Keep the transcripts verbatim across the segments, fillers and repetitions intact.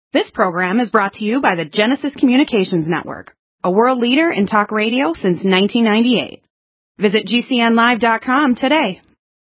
This program is brought to you by the Genesis Communications Network, a world leader in talk radio since nineteen ninety-eight. Visit G C N live dot com today.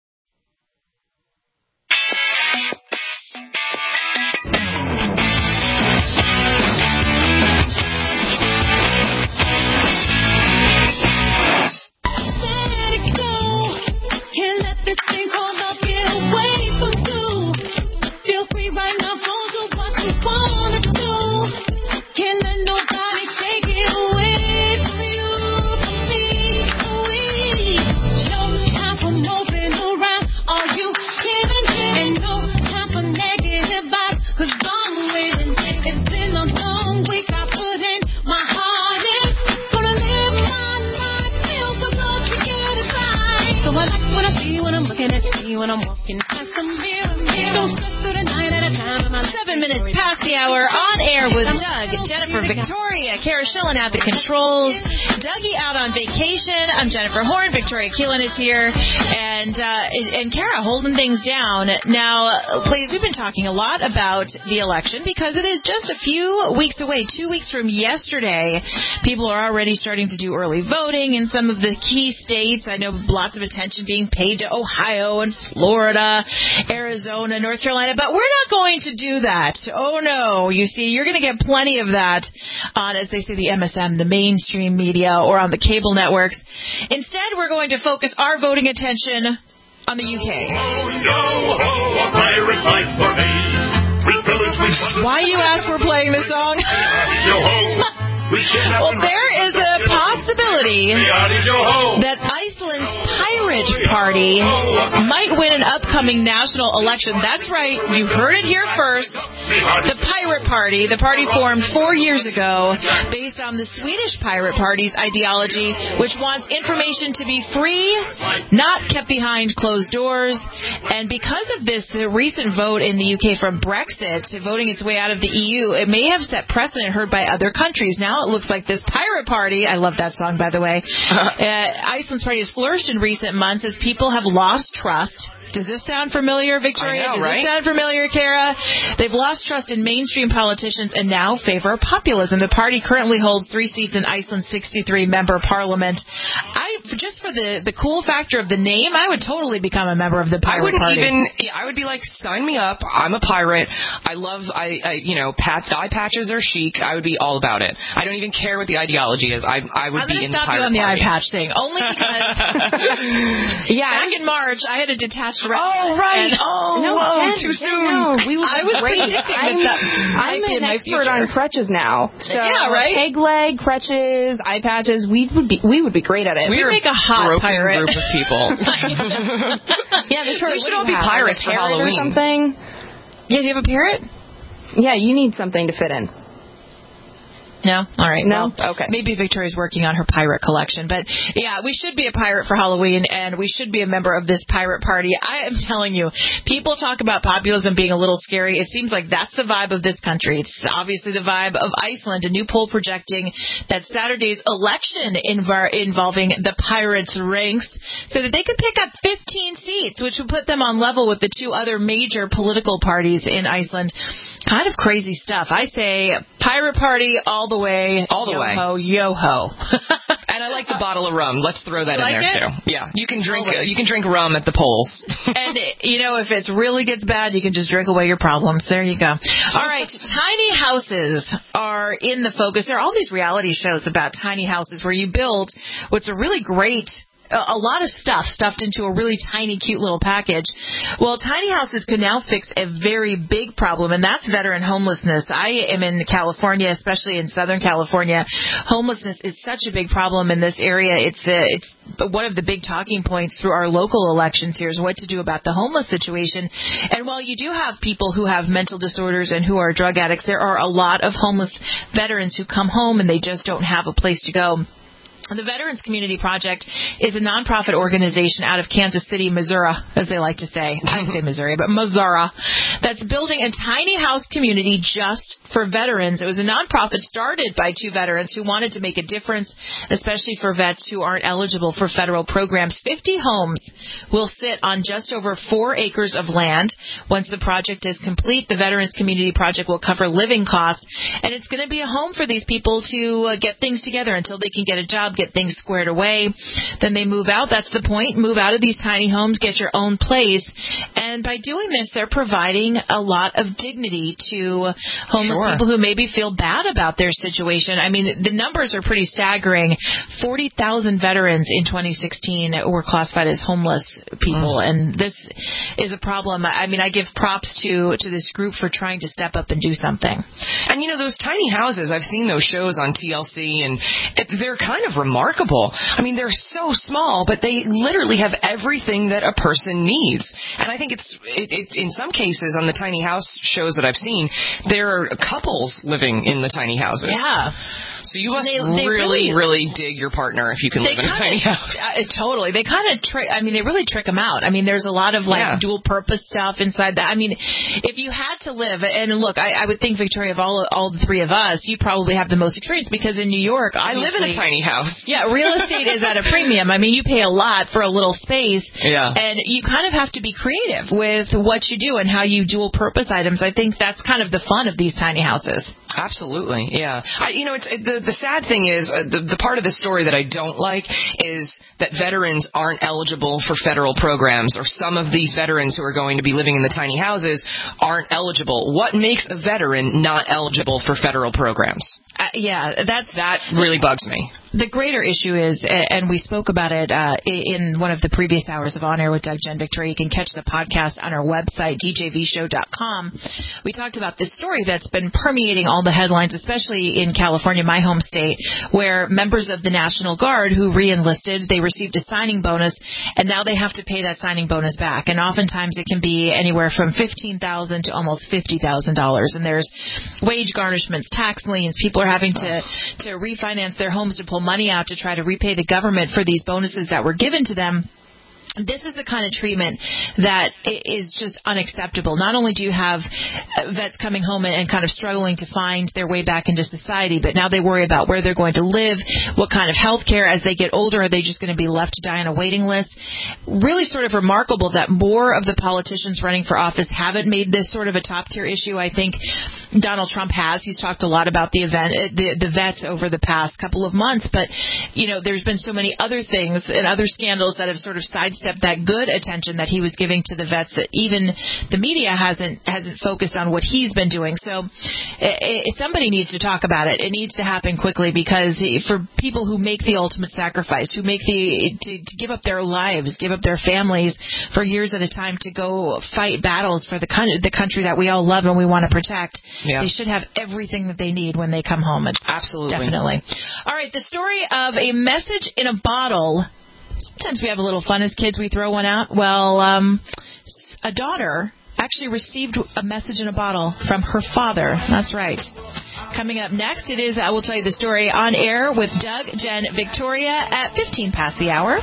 When I'm walking past the mirror, don't stress through the night at a time. Seven minutes past the hour, on air with Doug, Jennifer, Victoria, Kara Schillen at the controls, Dougie out on vacation. I'm Jennifer Horn. Victoria Keelan is here, and uh, and Kara holding things down. Now, please, we've been talking a lot about the election because it is just a few weeks away. Two weeks from yesterday, people are already starting to do early voting in some of the key states. I know lots of attention being paid to Ohio and Florida, Arizona, North Carolina, but we're not going to do that. Oh, no. You see, you're going to get plenty of that on, as they say, the M S M, the mainstream media, or on the cable networks. Instead, we're going to focus our voting attention on the U K. Oh, no, oh, a pirate's life for me. We pillage, we... Why you ask we're playing this song? Well, there is a possibility that Iceland's Pirate Party might win an upcoming national election. That's right. You heard it here first. The Pirate Party, the party formed four years ago based on the Swedish Pirate Party's ideology, which wants information to be free, not kept behind closed doors. And because of this, the recent vote in the U K from Brexit, voting its way out of the E U, it may have set precedent heard by other countries. Now it looks like this Pirate Party, I love that song, by the way, uh, Iceland's party has flourished in recent months as people have lost trust. Does this sound familiar, Victoria? I know, Does right? this sound familiar, Kara? They've lost trust in mainstream politicians and now favor populism. The party currently holds three seats in Iceland's sixty-three member parliament. I just for the, the cool factor of the name, I would totally become a member of the Pirate I wouldn't Party. even. I would be like, sign me up. I'm a pirate. I love. I, I you know, pat, eye patches are chic. I would be all about it. I don't even care what the ideology is. I I would I'm be in stop the pirate you on the party. eye patch thing, only because yeah. back in March I had a detached retina. Oh right. And oh no, whoa, Jen, too Jen, soon. No, we I was great. predicting I'm, that I'm might be an in my expert future. on crutches now. So Yeah, right? peg leg, crutches, eye patches. We would be we would be great at it. We We're make a hot broken pirate group of people. yeah, Victoria, we should what all do be you have? pirates like a for parrot Halloween. or something. Yeah, do you have a parrot? Yeah, you need something to fit in. No? All right. No? Well, Okay. Maybe Victoria's working on her pirate collection. But, yeah, we should be a pirate for Halloween, and we should be a member of this pirate party. I am telling you, people talk about populism being a little scary. It seems like that's the vibe of this country. It's obviously the vibe of Iceland, a new poll projecting that Saturday's election inv- involving the pirates' ranks so that they could pick up fifteen seats, which would put them on level with the two other major political parties in Iceland. Kind of crazy stuff. I say pirate party all the way. All the way. Yo-ho, yo-ho. And I like the bottle of rum. Let's throw that You in like there it? too. Yeah, you can drink. Always. You can drink rum at the polls. And, you know, if it really gets bad, you can just drink away your problems. There you go. All right. Tiny houses are in the focus. There are all these reality shows about tiny houses where you build what's a really great a lot of stuff stuffed into a really tiny, cute little package. Well, tiny houses could now fix a very big problem, and that's veteran homelessness. I am in California, especially in Southern California. Homelessness is such a big problem in this area. It's a, it's one of the big talking points through our local elections here is what to do about the homeless situation. And while you do have people who have mental disorders and who are drug addicts, there are a lot of homeless veterans who come home and they just don't have a place to go. The Veterans Community Project is a nonprofit organization out of Kansas City, Missouri, as they like to say. I say Missouri, but Missouri, that's building a tiny house community just for veterans. It was a nonprofit started by two veterans who wanted to make a difference, especially for vets who aren't eligible for federal programs. fifty homes will sit on just over four acres of land. Once the project is complete, the Veterans Community Project will cover living costs, and it's going to be a home for these people to uh, get things together until they can get a job, get things squared away. Then they move out. That's the point. Move out of these tiny homes, get your own place. And by doing this, they're providing a lot of dignity to homeless Sure. people who maybe feel bad about their situation. I mean, the numbers are pretty staggering. forty thousand veterans in twenty sixteen were classified as homeless people. Mm. And this is a problem. I mean, I give props to, to this group for trying to step up and do something. And, you know, those tiny houses, I've seen those shows on T L C, and it, they're kind of remarkable. I mean, they're so small, but they literally have everything that a person needs. And I think it's, it, it, in some cases on the tiny house shows that I've seen, there are couples living in the tiny houses. Yeah. So you must they, they really, really, really dig your partner if you can they live in a kinda, tiny house. Uh, totally. They kind of trick, I mean, they really trick them out. I mean, there's a lot of, like, Yeah. dual purpose stuff inside that. I mean, if you had to live, and look, I, I would think, Victoria, of all all the three of us, you probably have the most experience because in New York, I live in a tiny house. Yeah, real estate is at a premium. I mean, you pay a lot for a little space. Yeah. And you kind of have to be creative with what you do and how you dual purpose items. I think that's kind of the fun of these tiny houses. Absolutely, yeah. I, you know, it's it, the the sad thing is uh, the the part of the story that I don't like is that veterans aren't eligible for federal programs, or some of these veterans who are going to be living in the tiny houses aren't eligible. What makes a veteran not eligible for federal programs? Uh, yeah, that's that really bugs me. The greater issue is, and we spoke about it uh, in one of the previous hours of On Air with Doug, Jen, Victoria. You can catch the podcast on our website, d j v show dot com. We talked about this story that's been permeating all the headlines, especially in California, my home state, where members of the National Guard who re-enlisted, they received a signing bonus, and now they have to pay that signing bonus back. And oftentimes it can be anywhere from fifteen thousand dollars to almost fifty thousand dollars. And there's wage garnishments, tax liens. People are having to, to refinance their homes to pull money out to try to repay the government for these bonuses that were given to them. This is the kind of treatment that is just unacceptable. Not only do you have vets coming home and kind of struggling to find their way back into society, but now they worry about where they're going to live, what kind of health care as they get older. Are they just going to be left to die on a waiting list? Really sort of remarkable that more of the politicians running for office haven't made this sort of a top-tier issue. I think Donald Trump has. He's talked a lot about the event, the, the vets over the past couple of months, but, you know, there's been so many other things and other scandals that have sort of sidestepped that good attention that he was giving to the vets that even the media hasn't hasn't focused on what he's been doing. So it, somebody needs to talk about it. It needs to happen quickly, because for people who make the ultimate sacrifice, who make the to, to give up their lives, give up their families for years at a time to go fight battles for the country, the country that we all love and we want to protect, yeah. They should have everything that they need when they come home. Absolutely. Definitely. All right, the story of a message in a bottle. Sometimes we have a little fun as kids. We throw one out. Well, um, a daughter actually received a message in a bottle from her father. That's right. Coming up next, it is, I will tell you the story on air with Doug, Jen, Victoria at fifteen past the hour.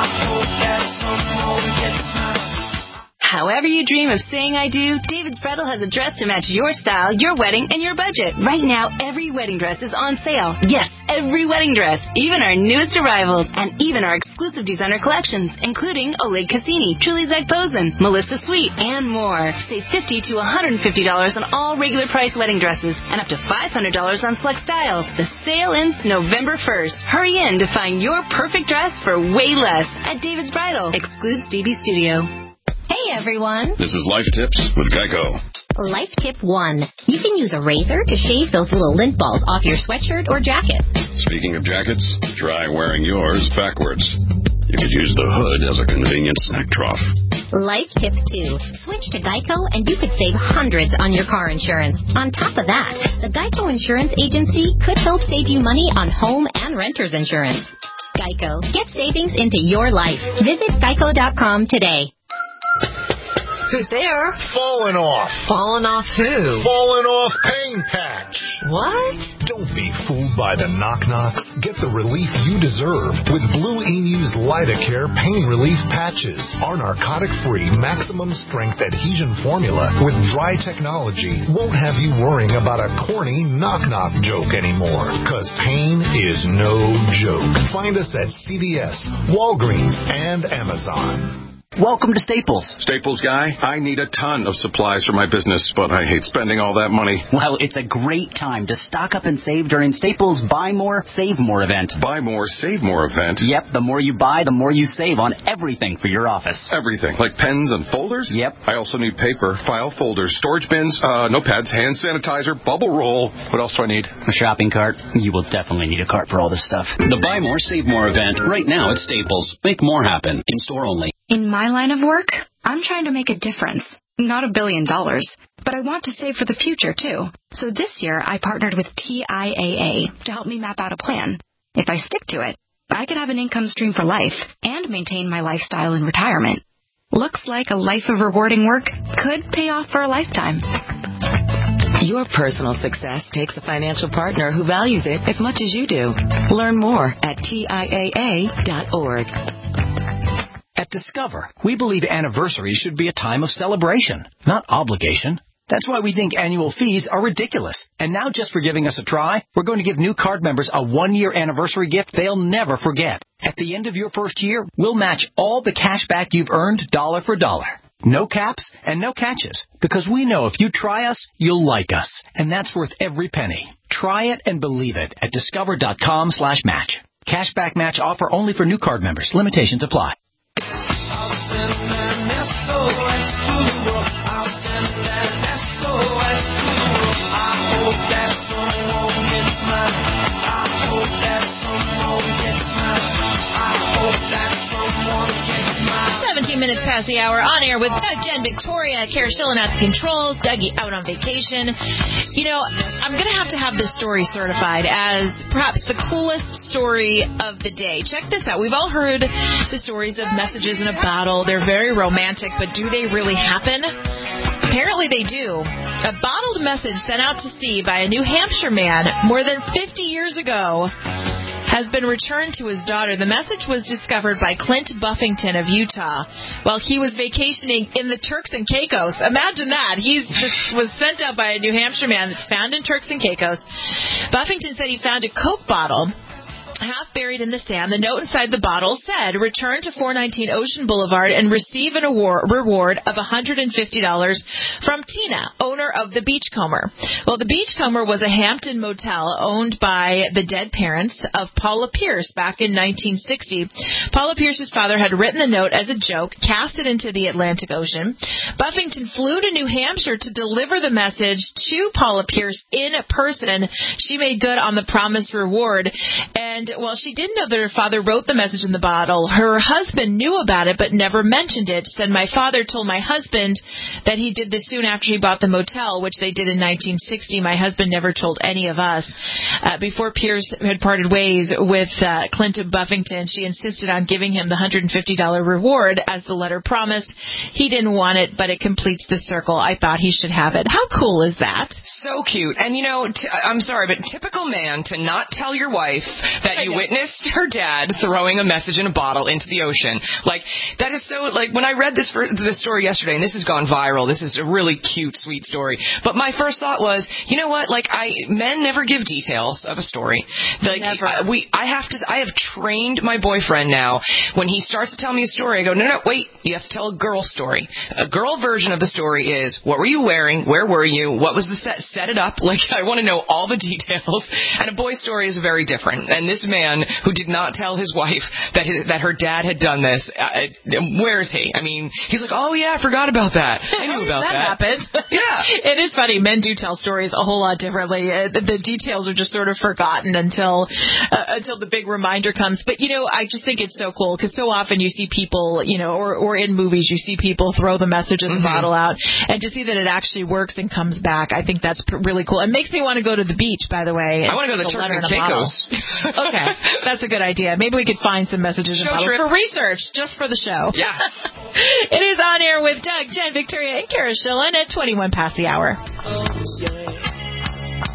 However you dream of saying I do, David's Bridal has a dress to match your style, your wedding, and your budget. Right now, every wedding dress is on sale. Yes, every wedding dress, even our newest arrivals, and even our exclusive designer collections, including Oleg Cassini, Truly Zeg Posen, Melissa Sweet, and more. Save fifty to one hundred fifty dollars on all regular price wedding dresses, and up to five hundred dollars on select styles. The sale ends November first. Hurry in to find your perfect dress for way less at David's Bridal. Excludes D B Studio. Hey, everyone. This is Life Tips with Geico. Life Tip one. You can use a razor to shave those little lint balls off your sweatshirt or jacket. Speaking of jackets, try wearing yours backwards. You could use the hood as a convenient snack trough. Life Tip two. Switch to Geico and you could save hundreds on your car insurance. On top of that, the Geico Insurance Agency could help save you money on home and renter's insurance. Geico. Get savings into your life. Visit geico dot com today. Who's there? Falling off. Falling off who? Falling off paint. patch. What? Don't be fooled by the knock-knocks. Get the relief you deserve with Blue Emu's Lidocare Pain Relief Patches. Our narcotic-free, maximum-strength adhesion formula with dry technology won't have you worrying about a corny knock-knock joke anymore, because pain is no joke. Find us at C V S, Walgreens, and Amazon. Welcome to Staples. Staples guy, I need a ton of supplies for my business, but I hate spending all that money. Well, it's a great time to stock up and save during Staples' Buy More, Save More event. Buy more, save more event? Yep, the more you buy, the more you save on everything for your office. Everything? Like pens and folders? Yep. I also need paper, file folders, storage bins, uh, notepads, hand sanitizer, bubble roll. What else do I need? A shopping cart. You will definitely need a cart for all this stuff. The Buy More, Save More event right now at Staples. Make more happen. In store only. In my line of work, I'm trying to make a difference. Not a billion dollars, but I want to save for the future, too. So this year, I partnered with T I A A to help me map out a plan. If I stick to it, I could have an income stream for life and maintain my lifestyle in retirement. Looks like a life of rewarding work could pay off for a lifetime. Your personal success takes a financial partner who values it as much as you do. Learn more at T I A A dot org. At Discover, we believe anniversaries should be a time of celebration, not obligation. That's why we think annual fees are ridiculous. And now, just for giving us a try, we're going to give new card members a one-year anniversary gift they'll never forget. At the end of your first year, we'll match all the cash back you've earned dollar for dollar. No caps and no catches, because we know if you try us, you'll like us. And that's worth every penny. Try it and believe it at discover.com slash match. Cashback match offer only for new card members. Limitations apply. I'll send an S O S to the world. I'll send an S O S to the world. I hope that someone gets mine. I hope that someone gets mine. I hope that someone gets mine. seventeen minutes past the hour, on air with Doug, Jen, Victoria, Kara Schillen at the controls, Dougie out on vacation. You know, I'm going to have to have this story certified as perhaps the coolest story of the day. Check this out. We've all heard the stories of messages in a bottle. They're very romantic, but do they really happen? Apparently they do. A bottled message sent out to sea by a New Hampshire man more than fifty years ago has been returned to his daughter. The message was discovered by Clint Buffington of Utah while he was vacationing in the Turks and Caicos. Imagine that. He just was sent out by a New Hampshire man that's found in Turks and Caicos. Buffington said he found a Coke bottle half buried in the sand. The note inside the bottle said, return to four nineteen Ocean Boulevard and receive an award, reward of one hundred fifty dollars from Tina, owner of the Beachcomber. Well, the Beachcomber was a Hampton motel owned by the dead parents of Paula Pierce back in nineteen sixty. Paula Pierce's father had written the note as a joke, cast it into the Atlantic Ocean. Buffington flew to New Hampshire to deliver the message to Paula Pierce in person. She made good on the promised reward. And while she didn't know that her father wrote the message in the bottle, her husband knew about it but never mentioned it. She said, my father told my husband that he did this soon after he bought the motel, which they did in nineteen sixty. My husband never told any of us. Uh, before Pierce had parted ways with uh, Clinton Buffington, she insisted on giving him the one hundred fifty dollars reward as the letter promised. He didn't want it, but it completes the circle. I thought he should have it. How cool is that? So cute. And, you know, t- I'm sorry, but typical man to not tell your wife that you witnessed her dad throwing a message in a bottle into the ocean. Like, that is so, like, when I read this this story yesterday, and this has gone viral, this is a really cute, sweet story, but my first thought was, you know what, like, I, men never give details of a story. Like, never. I, we, I have to, I have trained my boyfriend now, when he starts to tell me a story, I go, no, no, wait, you have to tell a girl story. A girl version of the story is, what were you wearing, where were you, what was the set, set it up, like, I want to know all the details, and a boy story is very different, and this man who did not tell his wife that his, that her dad had done this. Uh, where is he? I mean, he's like, oh yeah, I forgot about that. I knew about that. That happens. Yeah. It is funny. Men do tell stories a whole lot differently. Uh, the, the details are just sort of forgotten until uh, until the big reminder comes. But, you know, I just think it's so cool because so often you see people, you know, or, or in movies, you see people throw the message in the mm-hmm. bottle out. And to see that it actually works and comes back, I think that's pr- really cool. It makes me want to go to the beach, by the way. I want to go to the Turks and Caicos. Okay. That's a good idea. Maybe we could find some messages show in bottles trip. for research, just for the show. Yes. It is On Air with Doug, Jen, Victoria, and Kara Schillen at twenty-one past the hour.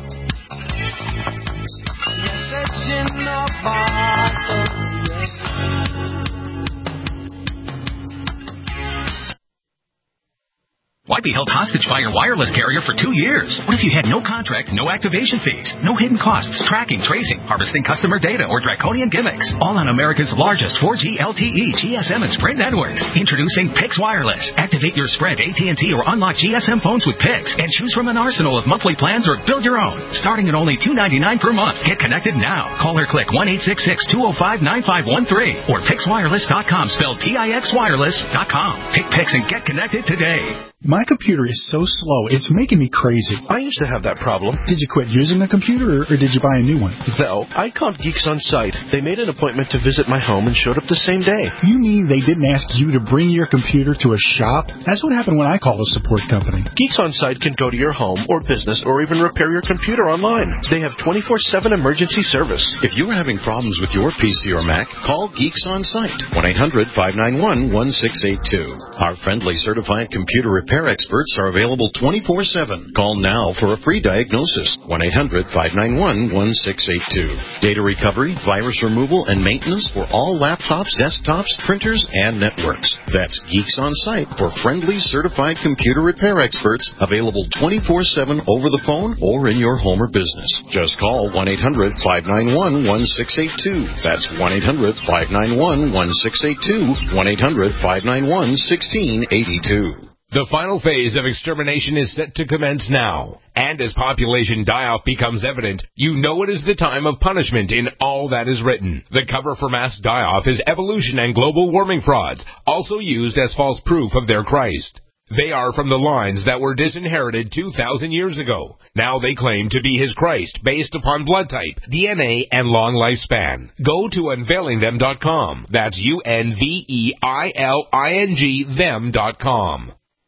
can't be held hostage by your wireless carrier for two years. What if you had no contract, no activation fees, no hidden costs, tracking, tracing, harvesting customer data, or draconian gimmicks? All on America's largest four G L T E, G S M, and Sprint networks. Introducing Pix Wireless. Activate your Sprint, A T and T, or unlock G S M phones with Pix, and choose from an arsenal of monthly plans or build your own. Starting at only two dollars and ninety-nine cents per month. Get connected now. Call or click one eight six six, two oh five, nine five one three or pix wireless dot com, spelled P I X wireless dot com. Pick Pix and get connected today. My computer is so slow, it's making me crazy. I used to have that problem. Did you quit using the computer, or, or did you buy a new one? No, I called Geeks on Site. They made an appointment to visit my home and showed up the same day. You mean they didn't ask you to bring your computer to a shop? That's what happened when I called a support company. Geeks on Site can go to your home or business or even repair your computer online. They have twenty-four seven emergency service. If you're having problems with your P C or Mac, call Geeks on Site, one eight hundred, five nine one, one six eight two. Our friendly certified computer repair experts are available twenty-four seven. Call now for a free diagnosis, one eight hundred, five nine one, one six eight two. Data recovery, virus removal, and maintenance for all laptops, desktops, printers, and networks. That's Geeks on Site for friendly certified computer repair experts, available twenty-four seven over the phone or in your home or business. Just call one eight hundred, five nine one, one six eight two. That's one eight hundred, five nine one, one six eight two, one eight hundred, five nine one, one six eight two. The final phase of extermination is set to commence now. And as population die-off becomes evident, you know it is the time of punishment in all that is written. The cover for mass die-off is evolution and global warming frauds, also used as false proof of their Christ. They are from the lines that were disinherited two thousand years ago. Now they claim to be his Christ based upon blood type, D N A, and long lifespan. Go to unveiling them dot com. That's U N V E I L I N G them dot com.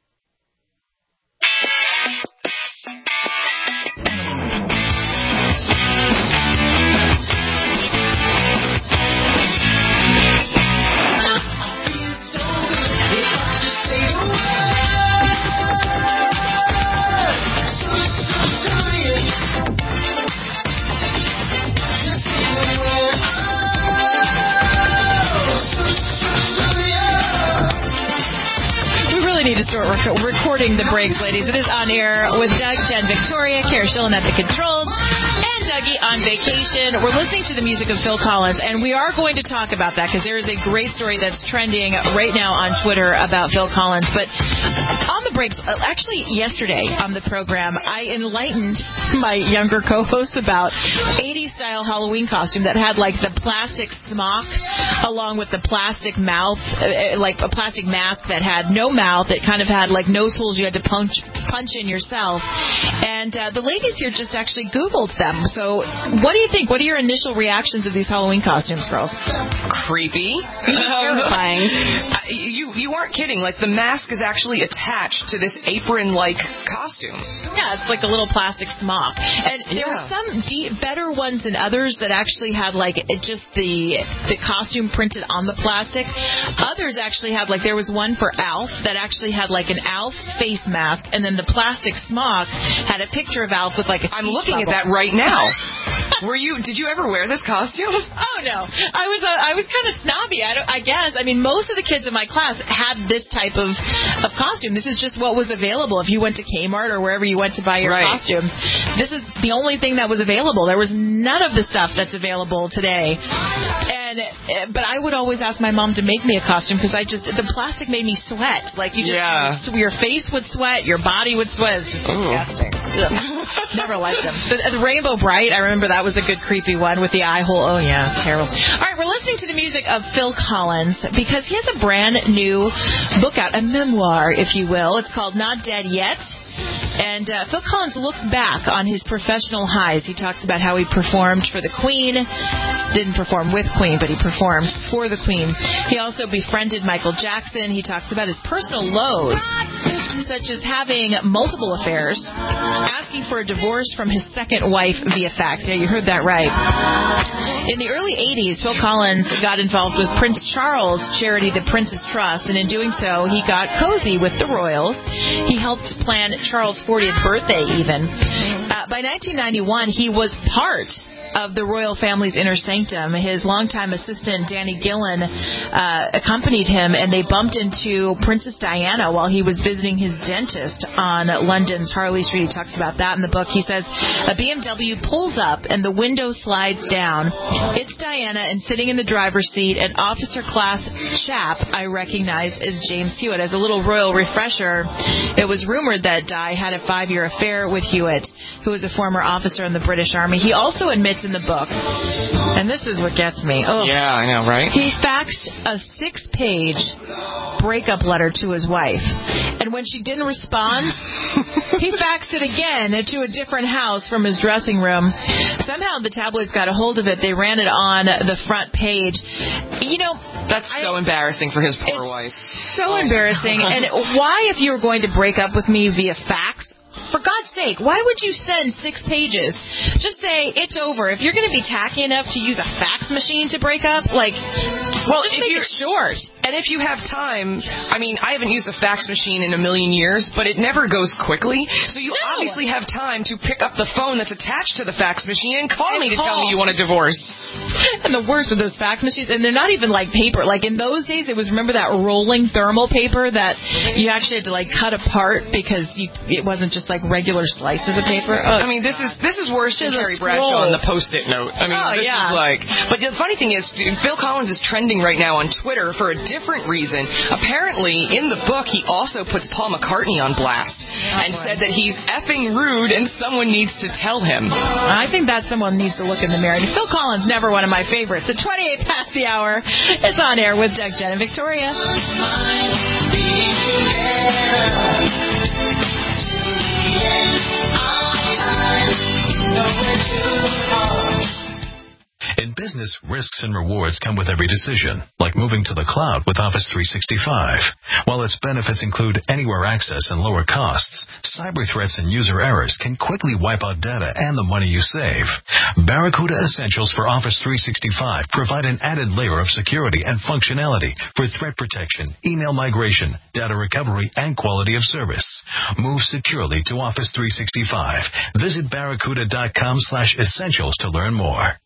Need to start rec- recording the breaks, ladies. It is On Air with Doug, Jen, Victoria, Kara Schillen at the controls, and Dougie on vacation. We're listening to the music of Phil Collins, and we are going to talk about that because there is a great story that's trending right now on Twitter about Phil Collins. But on the breaks, actually yesterday on the program, I enlightened my younger co-hosts about eighties-style Halloween costume that had like the plastic smock along with the plastic mouth, like a plastic mask that had no mouth. It kind of had like nose holes you had to punch punch in yourself. And uh, the ladies here just actually Googled them. So what do you think? What are your initial reactions of these Halloween costumes, girls? Creepy. Terrifying. Uh, you, you aren't kidding. Like, the mask is actually attached to this apron-like costume. Yeah, it's like a little plastic smock. And there yeah. were some de- better ones than others that actually had, like, it just the the costume printed on the plastic. Others actually had, like, there was one for Alf that actually had, like, an Alf face mask, and then the plastic smock had a picture of Alf with, like, a I'm looking bubble. at that right now. Were you? Did you ever wear this costume? Oh no, I was uh, I was kind of snobby. I, don't, I guess. I mean, most of the kids in my class had this type of of costume. This is just what was available. If you went to Kmart or wherever you went to buy your right. costumes, this is the only thing that was available. There was none of the stuff that's available today. And but I would always ask my mom to make me a costume because I just the plastic made me sweat. Like you just yeah. your face would sweat, your body would sweat. It's just disgusting. Never liked them. The, the Rainbow Bright, I remember that was a good creepy one with the eye hole. Oh yeah, it's terrible. All right, we're listening to the music of Phil Collins because he has a brand new book out, a memoir, if you will. It's called Not Dead Yet. And uh, Phil Collins looks back on his professional highs. He talks about how he performed for the Queen. Didn't perform with Queen, but he performed for the Queen. He also befriended Michael Jackson. He talks about his personal lows, such as having multiple affairs, asking for a divorce from his second wife via fax. Yeah, you heard that right. In the early eighties, Phil Collins got involved with Prince Charles' charity, the Prince's Trust, and in doing so, he got cozy with the royals. He helped plan Charles' fortieth birthday, even. Uh, by nineteen ninety-one, he was part of the royal family's inner sanctum. His longtime assistant, Danny Gillen, uh, accompanied him, and they bumped into Princess Diana while he was visiting his dentist on London's Harley Street. He talks about that in the book. He says, a B M W pulls up and the window slides down. It's Diana, and sitting in the driver's seat, an officer class chap I recognize as James Hewitt. As a little royal refresher, it was rumored that Di had a five-year affair with Hewitt, who was a former officer in the British Army. He also admits in the book, and this is what gets me. Oh, yeah, I know, right? He faxed a six-page breakup letter to his wife, and when she didn't respond, he faxed it again to a different house from his dressing room. Somehow the tabloids got a hold of it. They ran it on the front page. You know, that's I, so embarrassing for his poor wife. So oh. embarrassing. And why, if you were going to break up with me via fax, for God's sake, why would you send six pages? Just say, it's over. If you're going to be tacky enough to use a fax machine to break up, like, well, just if make it short. And if you have time, I mean, I haven't used a fax machine in a million years, but it never goes quickly. So you no. obviously have time to pick up the phone that's attached to the fax machine and call and me to call. tell me you want a divorce. And the worst of those fax machines, and they're not even like paper. Like in those days, it was, remember that rolling thermal paper that you actually had to like cut apart because you, it wasn't just like regular slices of paper. Oh, I mean, this is this is worse than Terry Bradshaw on the Post-it note. I mean, oh, this yeah. is like. But the funny thing is, Phil Collins is trending right now on Twitter for a different reason. Apparently, in the book, he also puts Paul McCartney on blast oh, and boy. said that he's effing rude and someone needs to tell him. I think that someone needs to look in the mirror. And Phil Collins, never one of my favorites. At twenty-eight past the hour, it's On Air with Doug, Jen, and Victoria. In business, risks and rewards come with every decision, like moving to the cloud with Office three sixty-five. While its benefits include anywhere access and lower costs, cyber threats and user errors can quickly wipe out data and the money you save. Barracuda Essentials for Office three sixty-five provide an added layer of security and functionality for threat protection, email migration, data recovery, and quality of service. Move securely to Office three sixty-five. Visit barracuda.com slash essentials to learn more.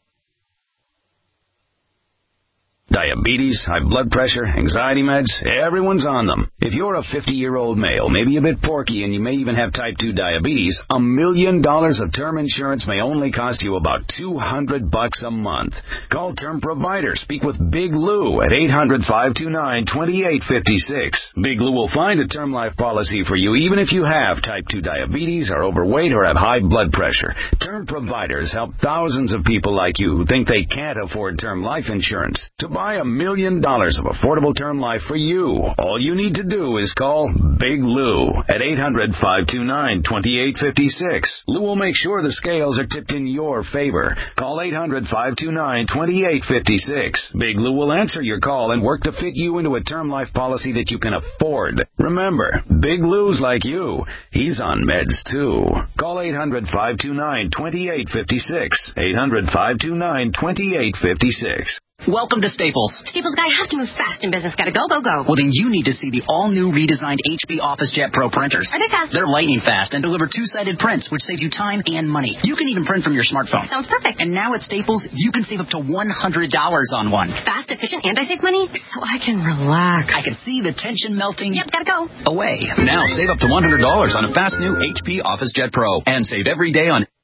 Diabetes, high blood pressure, anxiety meds, everyone's on them. If you're a fifty-year-old male, maybe a bit porky, and you may even have type two diabetes, a million dollars of term insurance may only cost you about two hundred bucks a month. Call Term Provider. Speak with Big Lou at eight hundred, five two nine, two eight five six. Big Lou will find a term life policy for you even if you have type two diabetes, are overweight, or have high blood pressure. Term Providers help thousands of people like you who think they can't afford term life insurance. To buy a million dollars of affordable term life for you, all you need to do is call Big Lou at eight hundred, five two nine, two eight five six. Lou will make sure the scales are tipped in your favor. Call eight hundred, five two nine, two eight five six. Big Lou will answer your call and work to fit you into a term life policy that you can afford. Remember, Big Lou's like you. He's on meds too. Call eight hundred, five two nine, two eight five six. eight hundred, five two nine, two eight five six. Welcome to Staples. Staples guy, I have to move fast in business. Gotta go, go, go. Well, then you need to see the all-new redesigned H P OfficeJet Pro printers. Are they fast? They're lightning fast and deliver two-sided prints, which saves you time and money. You can even print from your smartphone. Sounds perfect. And now at Staples, you can save up to one hundred dollars on one. Fast, efficient, and I save money? So I can relax. I can see the tension melting. Yep, gotta go. Away. Now save up to one hundred dollars on a fast new H P OfficeJet Pro. And save every day on...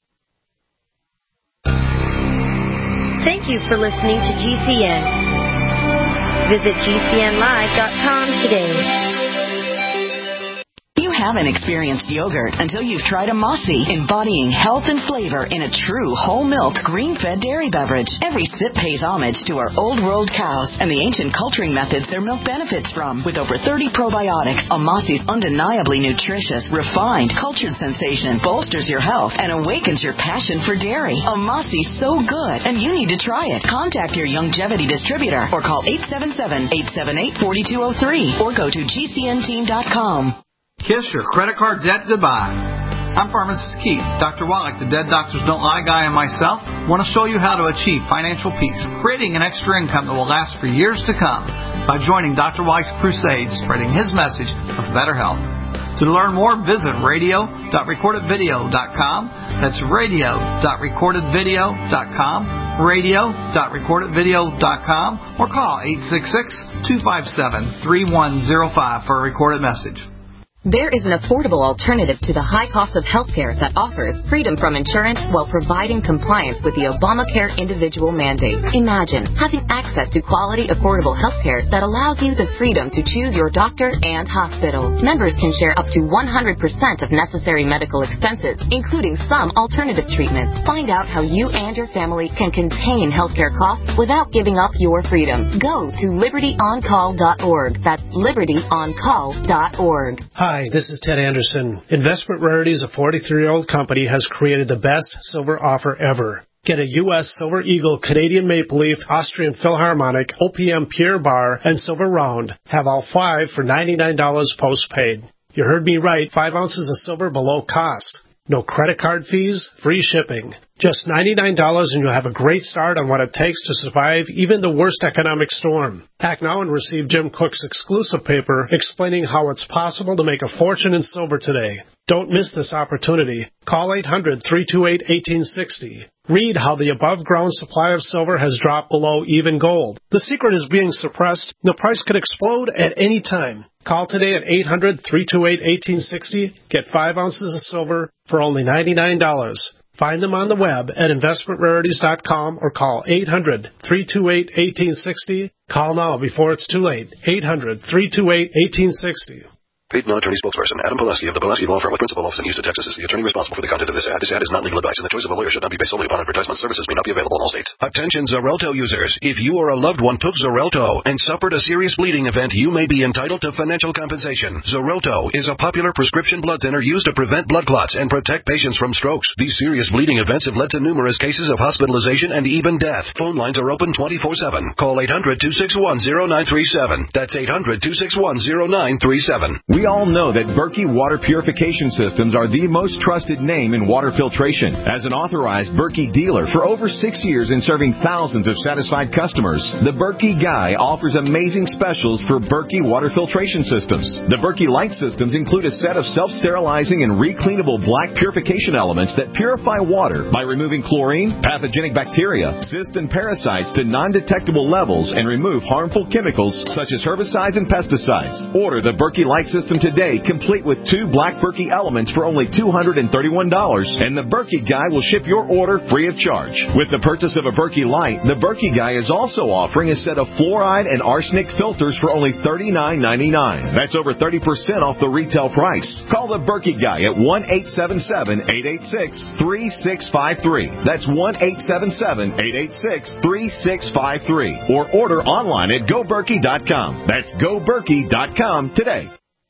Thank you for listening to G C N. Visit G C N live dot com today. You haven't experienced yogurt until you've tried a Mossy, embodying health and flavor in a true whole milk, green-fed dairy beverage. Every sip pays homage to our old world cows and the ancient culturing methods their milk benefits from. With over thirty probiotics, a Mossy's undeniably nutritious, refined, cultured sensation bolsters your health and awakens your passion for dairy. A Mossy's so good, and you need to try it. Contact your Youngevity distributor or call eight seven seven, eight seven eight, four two zero three or go to G C N team dot com. Kiss your credit card debt goodbye. I'm Pharmacist Keith. Doctor Wallach, the Dead Doctors Don't Lie guy, and myself want to show you how to achieve financial peace, creating an extra income that will last for years to come by joining Doctor Wallach's crusade, spreading his message of better health. To learn more, visit radio dot recorded video dot com. That's radio dot recorded video dot com, radio dot recorded video dot com, or call eight six six, two five seven, three one zero five for a recorded message. There is an affordable alternative to the high cost of healthcare that offers freedom from insurance while providing compliance with the Obamacare individual mandate. Imagine having access to quality, affordable healthcare that allows you the freedom to choose your doctor and hospital. Members can share up to one hundred percent of necessary medical expenses, including some alternative treatments. Find out how you and your family can contain healthcare costs without giving up your freedom. Go to liberty on call dot org. That's liberty on call dot org. Hi, this is Ted Anderson. Investment Rarities, a forty-three-year-old company, has created the best silver offer ever. Get a U S Silver Eagle, Canadian Maple Leaf, Austrian Philharmonic, O P M Pierre Bar, and Silver Round. Have all five for ninety-nine dollars postpaid. You heard me right, five ounces of silver below cost. No credit card fees, free shipping. Just ninety-nine dollars and you'll have a great start on what it takes to survive even the worst economic storm. Act now and receive Jim Cook's exclusive paper explaining how it's possible to make a fortune in silver today. Don't miss this opportunity. Call eight hundred, three two eight, one eight six zero. Read how the above-ground supply of silver has dropped below even gold. The secret is being suppressed. The price could explode at any time. Call today at eight hundred, three two eight, one eight six zero. Get five ounces of silver for only ninety-nine dollars. Find them on the web at investment rarities dot com or call eight hundred, three two eight, one eight six zero. Call now before it's too late. eight hundred, three two eight, one eight six zero. Paid non-attorney spokesperson Adam Pulaski of the Pulaski Law Firm with principal office in Houston, Texas is the attorney responsible for the content of this ad. This ad is not legal advice, and the choice of a lawyer should not be based solely upon advertisement. Services may not be available in all states. Attention Xarelto users. If you or a loved one took Xarelto and suffered a serious bleeding event, you may be entitled to financial compensation. Xarelto is a popular prescription blood thinner used to prevent blood clots and protect patients from strokes. These serious bleeding events have led to numerous cases of hospitalization and even death. Phone lines are open twenty-four seven. Call eight hundred, two six one, zero nine three seven. That's eight hundred, two six one, zero nine three seven. We all know that Berkey Water Purification Systems are the most trusted name in water filtration. As an authorized Berkey dealer for over six years and serving thousands of satisfied customers, the Berkey Guy offers amazing specials for Berkey water filtration systems. The Berkey Light systems include a set of self-sterilizing and recleanable black purification elements that purify water by removing chlorine, pathogenic bacteria, cysts, and parasites to non-detectable levels and remove harmful chemicals such as herbicides and pesticides. Order the Berkey Light system today, complete with two black Berkey elements for only two hundred thirty-one dollars, and the Berkey Guy will ship your order free of charge. With the purchase of a Berkey Light, the Berkey Guy is also offering a set of fluoride and arsenic filters for only thirty-nine ninety-nine. That's over thirty percent off the retail price. Call the Berkey Guy at one eight seven seven, eight eight six, three six five three. That's one eight seven seven, eight eight six, three six five three. Or order online at go berkey dot com. That's go berkey dot com today.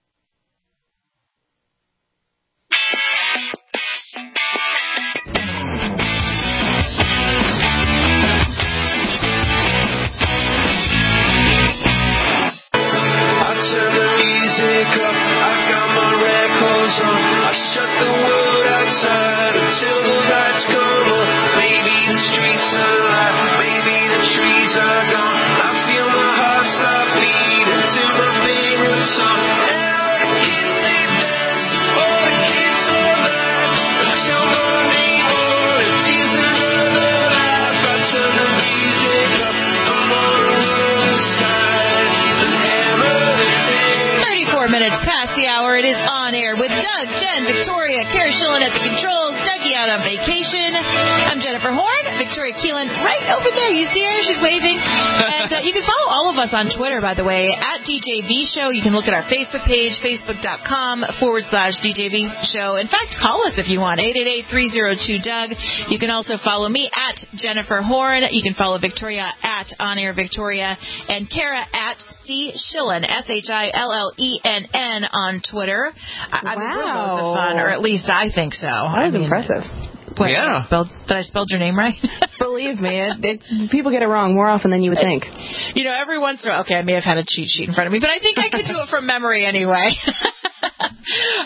I shut the world outside until the lights come on. Maybe the streets are alive, maybe the trees are gone. I feel my heart stop beating to my favorite song. And all the kids they dance, all the kids all laugh until morning morning feels another life. I turn the music up, I'm on the wrong side, the hammer the day. thirty-four minutes past the hour, it is on air with Doug, Jen, Victoria, Kara Schillen at the controls, Dougie out on vacation. I'm Jennifer Horn, Victoria Keelan right over there. You see her? She's waving. And uh, you can follow all of us on Twitter, by the way, at D J V Show. You can look at our Facebook page, facebook.com forward slash DJV Show. In fact, call us if you want, eight eight eight, three oh two, Doug. You can also follow me at Jennifer Horn. You can follow Victoria at On Air Victoria and Kara at C Schillen, S H I L L E N N on Twitter. I, I mean, we're loads of fun, or at least I think so. That was I mean, impressive. Wait, Yeah. Did I, spell, did I spell your name right? Believe me, it, it, people get it wrong more often than you would think. You know, every once in a while, okay, I may have had a cheat sheet in front of me, but I think I could do it from memory anyway.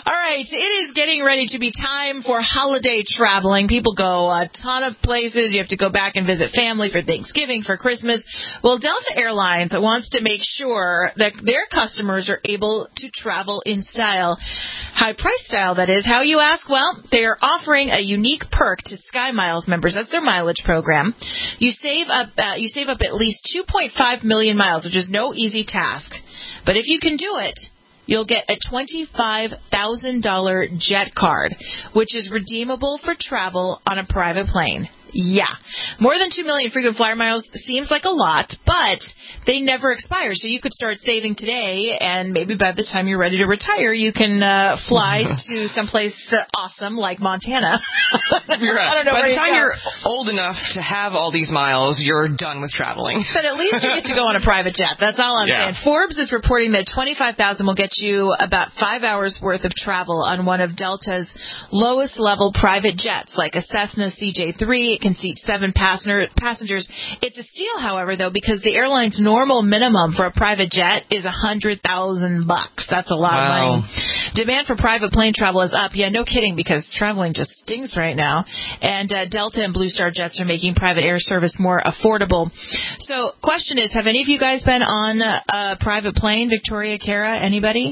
All right, it is getting ready to be time for holiday traveling. People go a ton of places. You have to go back and visit family for Thanksgiving, for Christmas. Well, Delta Airlines wants to make sure that their customers are able to travel in style. High price style, that is. How, you ask? Well, they are offering a unique perk to SkyMiles members. That's their mileage program. You save up, uh, you save up at least two point five million miles, which is no easy task. But if you can do it, you'll get a twenty-five thousand dollars jet card, which is redeemable for travel on a private plane. Yeah. More than two million frequent flyer miles seems like a lot, but they never expire. So you could start saving today, and maybe by the time you're ready to retire, you can uh, fly to someplace uh, awesome like Montana. You're right. I don't know by where the you time go. you're old enough to have all these miles, you're done with traveling. But at least you get to go on a private jet. That's all I'm Yeah. saying. Forbes is reporting that twenty-five thousand dollars will get you about five hours worth of travel on one of Delta's lowest level private jets, like a Cessna C J three. It can seat seven passenger, passengers. It's a steal, however, though, because the airline's normal minimum for a private jet is one hundred thousand bucks. That's a lot Wow. of money. Demand for private plane travel is up. Yeah, no kidding, because traveling just stinks right now. And uh, Delta and Blue Star Jets are making private air service more affordable. So, question is, have any of you guys been on a, a private plane? Victoria, Kara, anybody?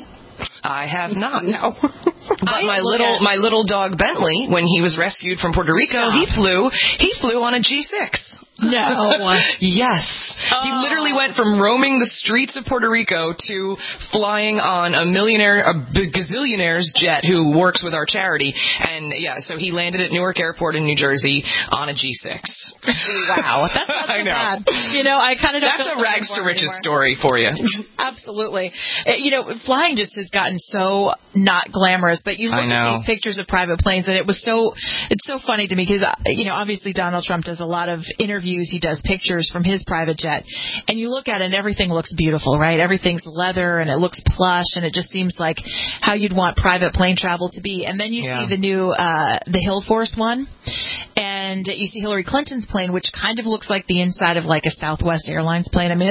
I have not. No. But my look little at- my little dog Bentley, when he was rescued from Puerto Rico, Stop. he flew he flew on a G six. No. Yes. He Oh. literally went from roaming the streets of Puerto Rico to flying on a millionaire, a b- gazillionaire's jet who works with our charity. And, yeah, so he landed at Newark Airport in New Jersey on a G six. Wow. That's not so I know. bad. You know, I kind of don't That's feel a rags sorry to for it riches anymore. story for you. Absolutely. Uh, You know, flying just has gotten so not glamorous, but you look I at know. these pictures of private planes, and it was so, it's so funny to me because, you know, obviously Donald Trump does a lot of interviews. He does pictures from his private jet, and you look at it and everything looks beautiful, right? Everything's leather and it looks plush, and it just seems like how you'd want private plane travel to be. And then you Yeah. see the new, uh, the Hill Force one, and you see Hillary Clinton's plane, which kind of looks like the inside of like a Southwest Airlines plane. I mean,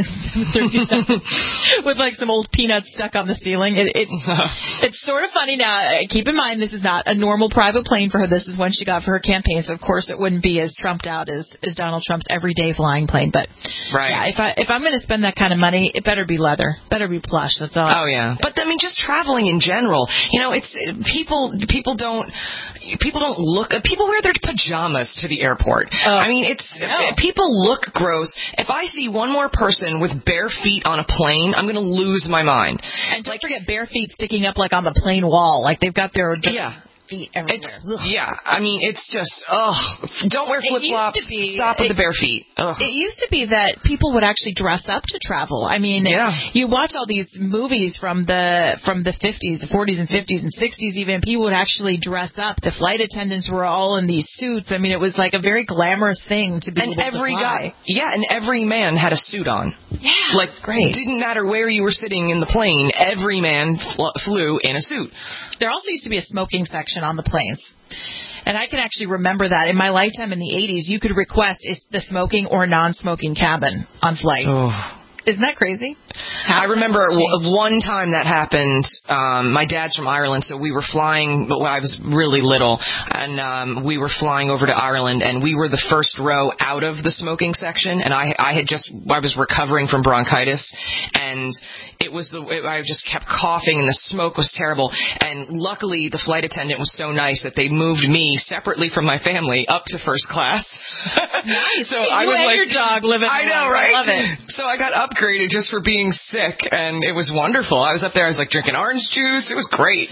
it's with like some old peanuts stuck on the ceiling. It, it's it's sort of funny. Now, uh, keep in mind, this is not a normal private plane for her. This is one she got for her campaign, so of course it wouldn't be as trumped out as, as Donald Trump's everyday flying plane. But Right. yeah, if I if I'm going to spend that kind of money, it better be leather, better be plush. That's all. Oh yeah, but I mean, just traveling in general. You know, it's people. People don't. People don't look. People wear their pajamas to the airport. I mean, it's people look gross. If I see one more person with bare feet on a plane, I'm going to lose my mind. And don't forget bare feet sticking up like on the plane wall, like they've got their Yeah. feet everywhere. It's, yeah, I mean, it's just, ugh. Don't wear It used flip-flops. to be- Stop with it- the bare feet. Ugh. It used to be that people would actually dress up to travel. I mean, Yeah. you watch all these movies from the from the fifties, the forties and fifties and sixties even, and people would actually dress up. The flight attendants were all in these suits. I mean, it was like a very glamorous thing to be And able to every fly. guy, yeah, and every man had a suit on. Yeah, like, that's great. Didn't matter where you were sitting in the plane, every man fl- flew in a suit. There also used to be a smoking section on the planes. And I can actually remember that. In my lifetime in the eighties, you could request is the smoking or non-smoking cabin on flights. Oh. Isn't that crazy? I remember w- one time that happened. Um, my dad's from Ireland, so we were flying, but when I was really little, and um, we were flying over to Ireland, and we were the first row out of the smoking section, and I, I had just, I was recovering from bronchitis, and it was the, it, I just kept coughing, and the smoke was terrible, and luckily the flight attendant was so nice that they moved me separately from my family up to first class. Nice. So You I was and like, your dog living I the know, life. right? I love it. So I got upgraded just for being sick, and it was wonderful. I was up there, I was like drinking orange juice. It was great.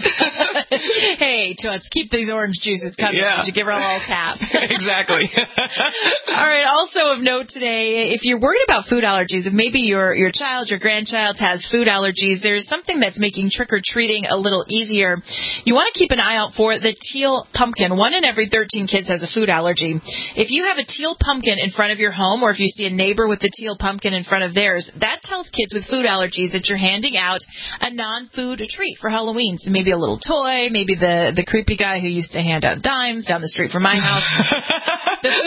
Hey, Toots, keep these orange juices coming. Yeah. Did you give her a little tap? Exactly. All right. Also of note today, if you're worried about food allergies, if maybe your your child, your grandchild has food allergies, there's something that's making trick-or-treating a little easier. You want to keep an eye out for the teal pumpkin. One in every thirteen kids has a food allergy. If you have a teal pumpkin in front of your home, or if you see a neighbor with the teal pumpkin in front of theirs, that tells kids with food allergies that you're handing out a non-food treat for Halloween. So maybe a little toy, maybe the, the creepy guy who used to hand out dimes down the street from my house. The food allergy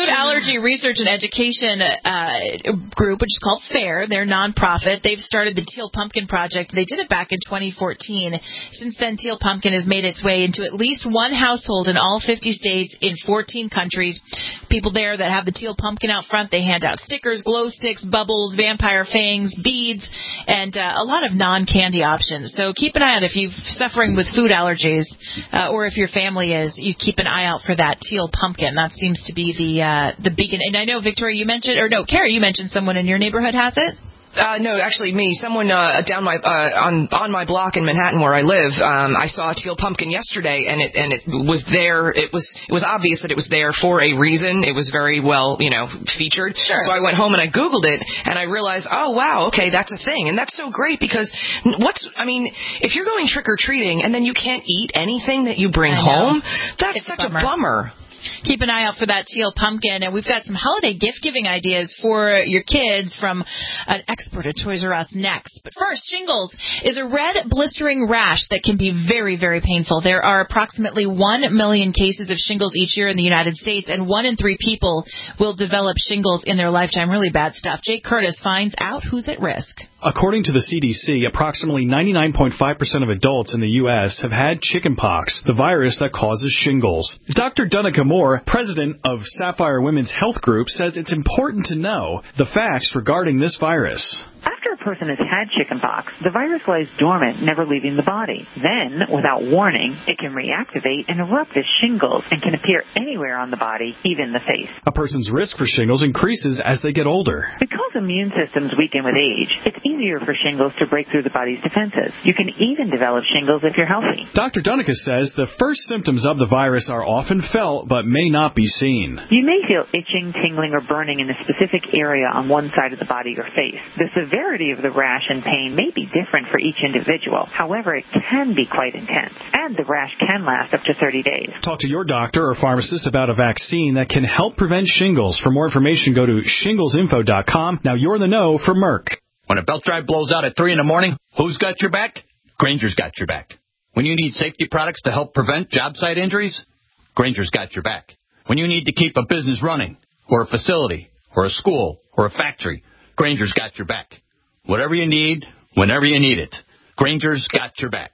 Allergy Research and Education uh, group, which is called FAIR. They're a nonprofit. They've started the Teal Pumpkin Project. They did it back in twenty fourteen. Since then, Teal Pumpkin has made its way into at least one household in all fifty states in fourteen countries. People there that have the teal pumpkin out front, they hand out stickers, glow sticks, bubbles, vampire fangs, beads, and uh, a lot of non-candy options. So keep an eye out if you're suffering with food allergies, uh, or if your family is, you keep an eye out for that teal pumpkin. That seems to be the uh, the beacon. And I know, Victoria, you mentioned, or no, Carrie, you mentioned someone in your neighborhood has it? Uh, no, actually me. Someone uh, down my uh, on on my block in Manhattan where I live. Um, I saw a teal pumpkin yesterday, and it and it was there. It was it was obvious that it was there for a reason. It was very well, you know, featured. Sure. So I went home and I Googled it, and I realized, oh wow, okay, that's a thing, and that's so great because what's I mean, if you're going trick or treating and then you can't eat anything that you bring home, that's It's such a bummer. a bummer. Keep an eye out for that teal pumpkin. And we've got some holiday gift-giving ideas for your kids from an expert at Toys R Us next. But first, shingles is a red blistering rash that can be very, very painful. There are approximately one million cases of shingles each year in the United States, and one in three people will develop shingles in their lifetime. Really bad stuff. Jake Curtis finds out who's at risk. According to the C D C, approximately ninety-nine point five percent of adults in the U S have had chickenpox, the virus that causes shingles. Doctor Dunica Moore, president of Sapphire Women's Health Group, says it's important to know the facts regarding this virus. After a person has had chickenpox, the virus lies dormant, never leaving the body. Then, without warning, it can reactivate and erupt as shingles and can appear anywhere on the body, even the face. A person's risk for shingles increases as they get older. Because immune systems weaken with age, it's easier for shingles to break through the body's defenses. You can even develop shingles if you're healthy. Doctor Dunica says the first symptoms of the virus are often felt but may not be seen. You may feel itching, tingling, or burning in a specific area on one side of the body or face. The severity of the rash and pain may be different for each individual. However, it can be quite intense, and the rash can last up to thirty days. Talk to your doctor or pharmacist about a vaccine that can help prevent shingles. For more information, go to shingles info dot com. Now you're in the know for Merck. When a belt drive blows out at three in the morning, who's got your back? Granger's got your back. When you need safety products to help prevent job site injuries, Granger's got your back. When you need to keep a business running, or a facility, or a school, or a factory, Granger's got your back. Whatever you need, whenever you need it, Granger's got your back.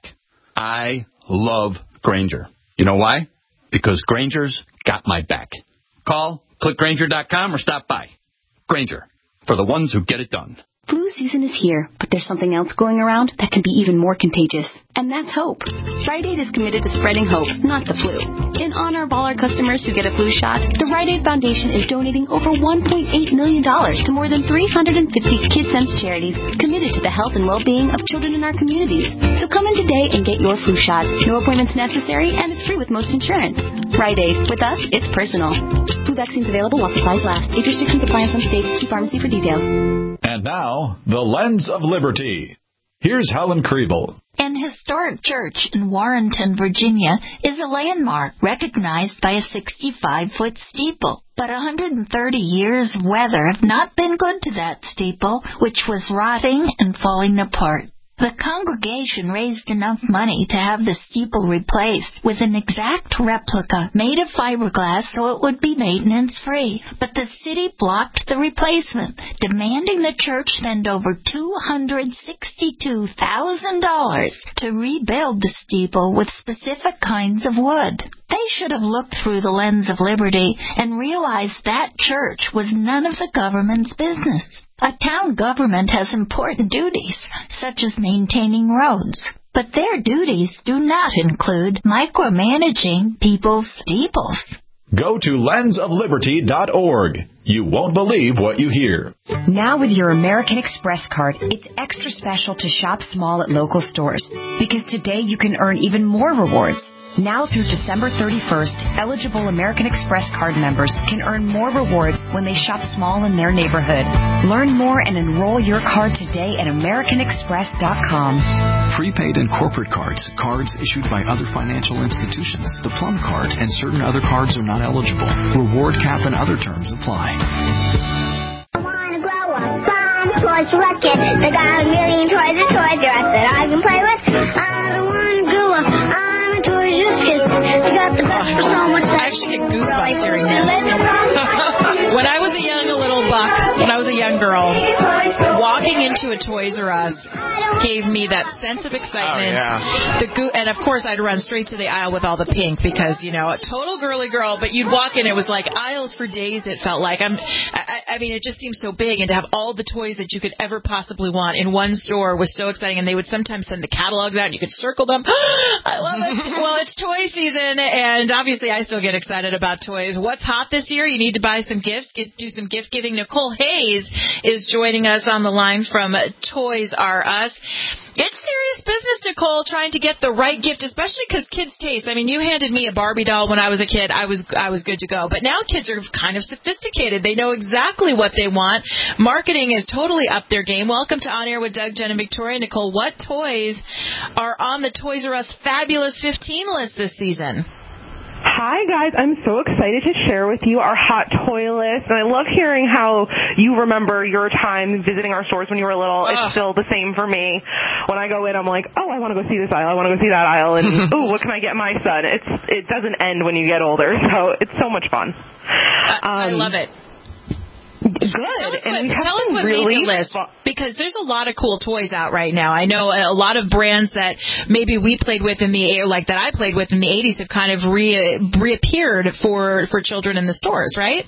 I love Granger. You know why? Because Granger's got my back. Call, click Granger dot com, or stop by. Granger, for the ones who get it done. Flu season is here, but there's something else going around that can be even more contagious, and that's hope. Rite Aid is committed to spreading hope, not the flu. In honor of all our customers who get a flu shot, the Rite Aid Foundation is donating over one point eight million dollars to more than three hundred fifty KidSense charities committed to the health and well-being of children in our communities. So come in today and get your flu shot. No appointments necessary, and it's free with most insurance. Rite Aid. With us, it's personal. Flu vaccines available while supplies last. Age restrictions apply in some states. See pharmacy for details. And now, the Lens of Liberty. Here's Helen Kriebel. An historic church in Warrenton, Virginia, is a landmark recognized by a sixty-five foot steeple. But one hundred thirty years of weather have not been good to that steeple, which was rotting and falling apart. The congregation raised enough money to have the steeple replaced with an exact replica made of fiberglass so it would be maintenance-free. But the city blocked the replacement, demanding the church spend over two hundred sixty-two thousand dollars to rebuild the steeple with specific kinds of wood. They should have looked through the lens of liberty and realized that church was none of the government's business. A town government has important duties, such as maintaining roads, but their duties do not include micromanaging people's steeples. Go to lens of liberty dot org. You won't believe what you hear. Now with your American Express card, it's extra special to shop small at local stores, because today you can earn even more rewards. Now through December thirty-first, eligible American Express card members can earn more rewards when they shop small in their neighborhood. Learn more and enroll your card today at american express dot com. Prepaid and corporate cards, cards issued by other financial institutions, the Plum Card, and certain other cards are not eligible. Reward cap and other terms apply. I want to grow up, find a toy collection. They got a million toys and Toys R Us that I can play with. I don't want to grow up. I'm a toy just kid. They got the best for so much. I actually get goosebumps hearing this. When I girl, walking into a Toys R Us gave me that sense of excitement. Oh, yeah. The go- and, of course, I'd run straight to the aisle with all the pink because, you know, a total girly girl. But you'd walk in, it was like aisles for days, it felt like. I'm, I, I mean, it just seemed so big. And to have all the toys that you could ever possibly want in one store was so exciting. And they would sometimes send the catalogs out, and you could circle them. I love it. Well, it's toy season, and obviously I still get excited about toys. What's hot this year? You need to buy some gifts, get, do some gift giving. Nicole Hayes is joining us on the line from Toys R Us. It's serious business, Nicole, trying to get the right gift, especially because kids' taste. I mean, you handed me a Barbie doll when I was a kid. I was I was good to go. But now kids are kind of sophisticated. They know exactly what they want. Marketing is totally up their game. Welcome to On Air with Doug, Jen, and Victoria. Nicole, what toys are on the Toys R Us Fabulous fifteen list this season? Hi, guys. I'm so excited to share with you our hot toy list. And I love hearing how you remember your time visiting our stores when you were little. It's still the same for me. When I go in, I'm like, oh, I want to go see this aisle. I want to go see that aisle. And, ooh, what can I get my son? It's It doesn't end when you get older. So it's so much fun. I, um, I love it. Good. Tell us and what, we have tell us some what really made the list, because there's a lot of cool toys out right now. I know a lot of brands that maybe we played with in the, like that I played with in the eighties have kind of re, reappeared for, for children in the stores, right?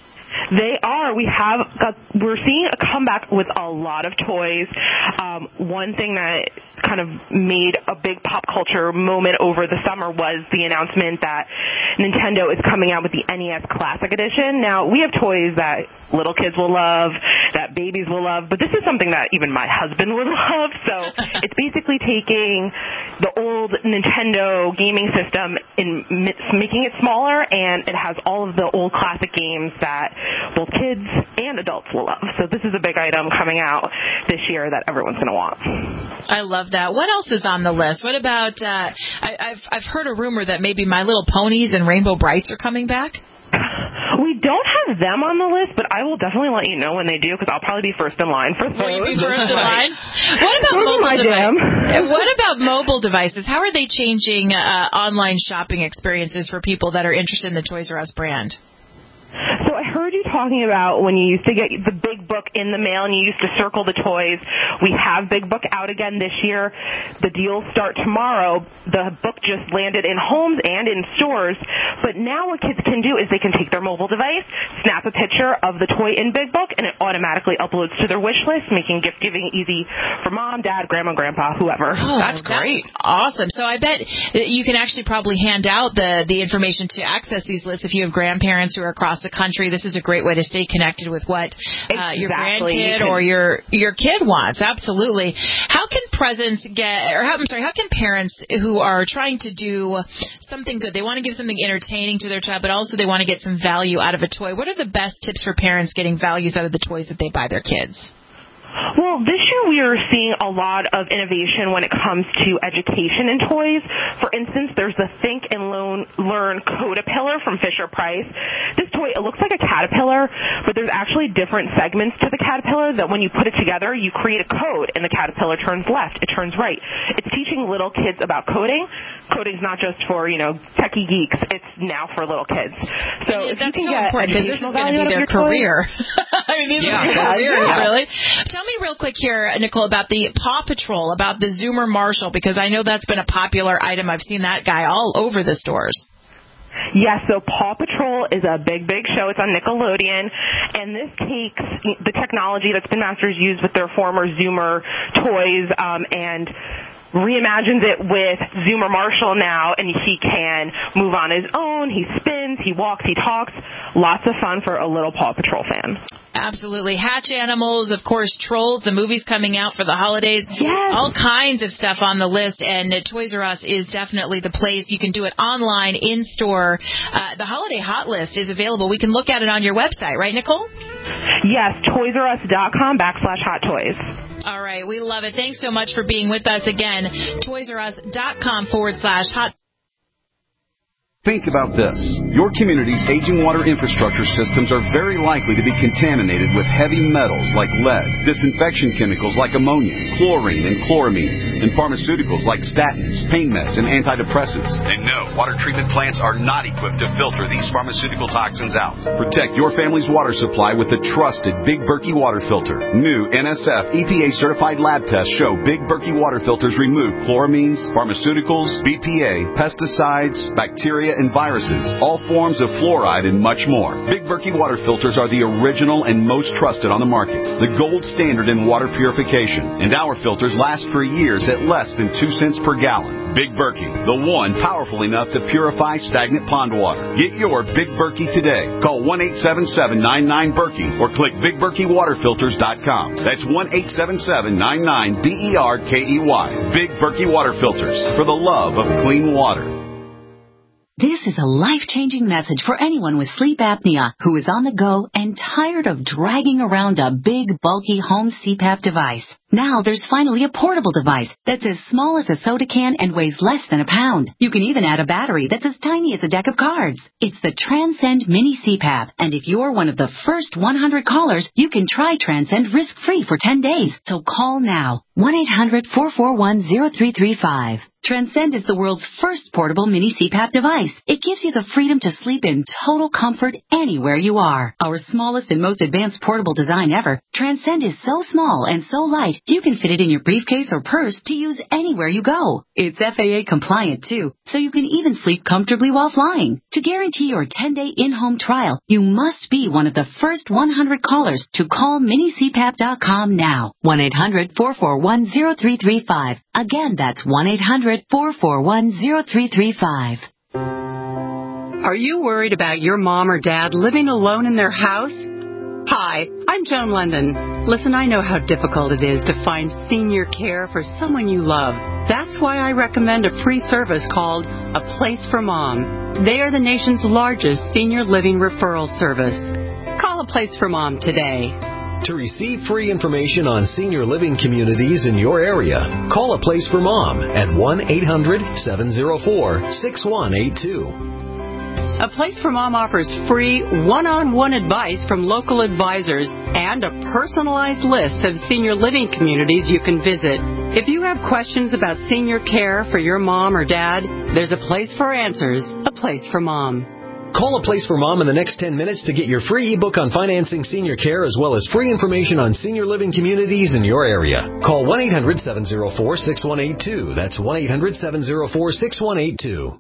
They are. We have got, we're seeing a comeback with a lot of toys. Um, one thing that kind of made a big pop culture moment over the summer was the announcement that Nintendo is coming out with the N E S Classic Edition. Now, we have toys that little kids will love, that babies will love, but this is something that even my husband would love. So it's basically taking the old Nintendo gaming system and making it smaller, and it has all of the old classic games that both kids and adults will love. So this is a big item coming out this year that everyone's going to want. I love that. What else is on the list? What about, uh, I, I've, I've heard a rumor that maybe My Little Ponies and Rainbow Brights are coming back? We don't have them on the list, but I will definitely let you know when they do, because I'll probably be first in line for those. Will you be first in line? What about mobile devices? What about mobile devices? How are they changing uh, online shopping experiences for people that are interested in the Toys R Us brand? So I heard you talking about when you used to get the Big Book in the mail and you used to circle the toys. We have Big Book out again this year. The deals start tomorrow. The book just landed in homes and in stores. But now what kids can do is they can take their mobile device, snap a picture of the toy in Big Book, and it automatically uploads to their wish list, making gift giving easy for mom, dad, grandma, grandpa, whoever. Oh, that's great. That's awesome. So I bet you can actually probably hand out the, the information to access these lists if you have grandparents who are across the country. This is a great way to stay connected with what uh, your Exactly. grandkid You or can- your your kid wants. Absolutely. How can presents get, or how, I'm sorry, how can parents who are trying to do something good, they want to give something entertaining to their child, but also they want to get some value out of a toy. What are the best tips for parents getting values out of the toys that they buy their kids? Well, this year we are seeing a lot of innovation when it comes to education in toys. For instance, there's the Think and Learn, Learn Codapillar from Fisher-Price. This toy, it looks like a caterpillar, but there's actually different segments to the caterpillar that when you put it together, you create a code, and the caterpillar turns left, it turns right. It's teaching little kids about coding. Coding's not just for, you know, techie geeks. It's now for little kids. So if That's you can so get important because this is educational going to value be out of their your toy- career. I mean, these Yeah, are their that's- careers, yeah. really. Tell me real quick here, Nicole, about the Paw Patrol, about the Zoomer Marshall, because I know that's been a popular item. I've seen that guy all over the stores. Yes, so Paw Patrol is a big, big show. It's on Nickelodeon, and this takes the technology that Spin Masters used with their former Zoomer toys um, and reimagines it with Zoomer Marshall now, and he can move on his own. He spins, he walks, he talks. Lots of fun for a little Paw Patrol fan. Absolutely. Hatch Animals, of course, Trolls, the movie's coming out for the holidays. Yes. All kinds of stuff on the list, and uh, Toys R Us is definitely the place. You can do it online, in-store. Uh, the Holiday Hot List is available. We can look at it on your website, right, Nicole? Yes, toys r us dot com backslash hot toys. All right, we love it. Thanks so much for being with us again. toys r us dot com forward slash hot Think about this. Your community's aging water infrastructure systems are very likely to be contaminated with heavy metals like lead, disinfection chemicals like ammonia, chlorine and chloramines, and pharmaceuticals like statins, pain meds, and antidepressants. And no, water treatment plants are not equipped to filter these pharmaceutical toxins out. Protect your family's water supply with the trusted Big Berkey water filter. New N S F E P A-certified lab tests show Big Berkey water filters remove chloramines, pharmaceuticals, B P A, pesticides, bacteria, and viruses, all forms of fluoride, and much more. Big Berkey water filters are the original and most trusted on the market, the gold standard in water purification, and our filters last for years at less than two cents per gallon. Big Berkey, the one powerful enough to purify stagnant pond water. Get your Big Berkey today. Call one eight seven seven, nine nine, Berkey or click big berkey water filters dot com. That's one eight seven seven, nine nine, B E R K E Y. Big Berkey water filters, for the love of clean water. This is a life-changing message for anyone with sleep apnea who is on the go and tired of dragging around a big, bulky home C PAP device. Now there's finally a portable device that's as small as a soda can and weighs less than a pound. You can even add a battery that's as tiny as a deck of cards. It's the Transcend Mini C PAP, and if you're one of the first one hundred callers, you can try Transcend risk-free for ten days. So call now. one eight hundred, four four one, zero three three five. Transcend is the world's first portable mini C PAP device. It gives you the freedom to sleep in total comfort anywhere you are. Our smallest and most advanced portable design ever, Transcend is so small and so light, you can fit it in your briefcase or purse to use anywhere you go. It's F A A compliant too, so you can even sleep comfortably while flying. To guarantee your ten-day in-home trial, you must be one of the first one hundred callers to call mini c pap dot com now. one eight hundred, four four one, zero three three five. Again, that's one eight hundred, four four one, zero three three five. Are you worried about your mom or dad living alone in their house? Hi, I'm Joan London. Listen, I know how difficult it is to find senior care for someone you love. That's why I recommend a free service called A Place for Mom. They are the nation's largest senior living referral service. Call A Place for Mom today. To receive free information on senior living communities in your area, call A Place for Mom at one eight hundred, seven oh four, six one eight two. A Place for Mom offers free one-on-one advice from local advisors and a personalized list of senior living communities you can visit. If you have questions about senior care for your mom or dad, there's a place for answers, A Place for Mom. Call A Place for Mom in the next ten minutes to get your free ebook on financing senior care as well as free information on senior living communities in your area. Call one eight hundred, seven oh four, six one eight two. That's one eight hundred, seven oh four, six one eight two.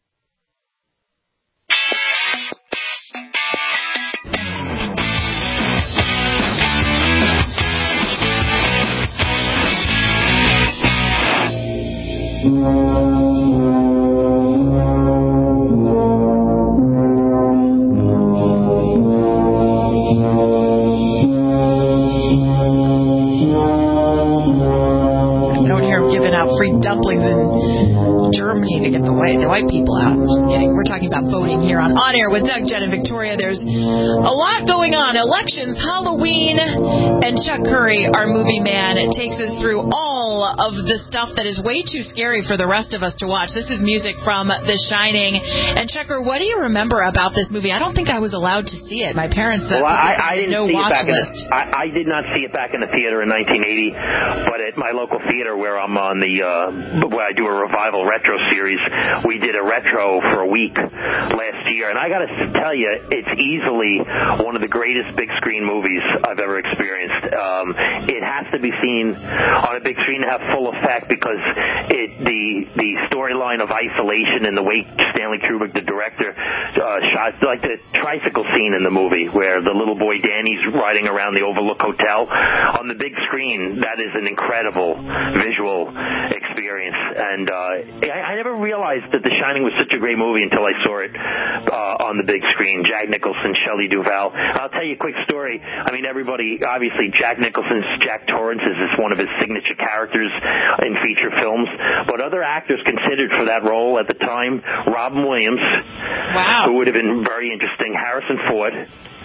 Free dumplings in Germany to get the white, the white people out. Just kidding. We're talking about voting here on On Air with Doug, Jen, and Victoria. There's a lot going on. Elections, Halloween, and Chuck Curry, our movie man, takes us through all of the stuff that is way too scary for the rest of us to watch. This is music from The Shining. And Chucker, what do you remember about this movie? I don't think I was allowed to see it. My parents said well, I, I didn't no see watch it back list. In the, I, I did not see it back in the theater in nineteen eighty, but at my local theater where I'm on the uh, where I do a revival retro series, we did a retro for a week last year, and I got to tell you, it's easily one of the greatest big screen movies I've ever experienced. Um, it has to be seen on a big screen to have full effect because it the the storyline of isolation and the way Stanley Kubrick, the director, uh, shot, like the tricycle scene in the movie where the little boy Danny's riding around the Overlook Hotel on the big screen. That is an incredible visual experience, and uh, I, I never realized that The Shining was such a great movie until I saw it uh, on the big screen. Jack Nicholson, Shelley Duvall. I'll tell you a quick story. I mean, everybody, obviously, Jack Nicholson's Jack Torrance is one of his signature characters in feature films, but other actors considered for that role at the time, Robin Williams, wow, who would have been very interesting, Harrison Ford,